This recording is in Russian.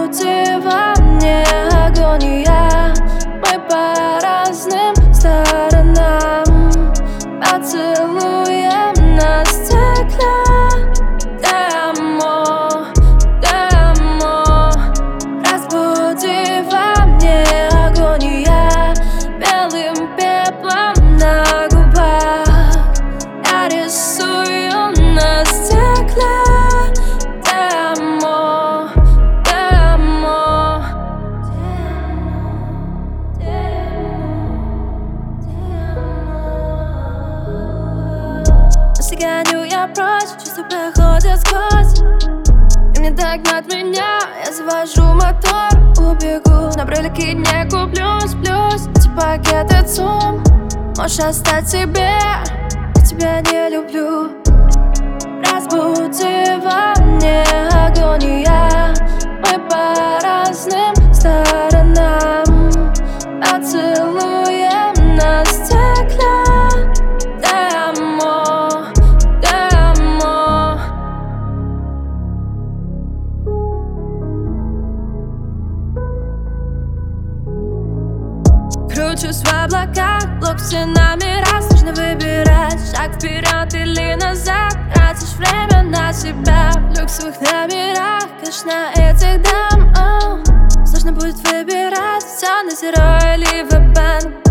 Разбуди во мне агония. Мы по разным сторонам поцелуем на стекле. Te amo, te amo. Разбуди во мне агония. Белым пеплом на губах я рисую на стекле. Te amo, te amo. Гоню я прочь, чувства проходят сквозь. И мне догнать меня, я завожу мотор, убегу. На брелики не куплю, сплюсь. Эти пакеты ЦУМ можешь оставить себе, я тебя не люблю. Разбуди во мне агония. Мы по разным сторонам поцелуем на стекле. Кручусь в облаках, блок стенами, раз нужно выбирать. Шаг вперед или назад, тратишь время на себя. В люксовых номерах, конечно, этих дам сложно будет выбирать. Все на зеро или в банк.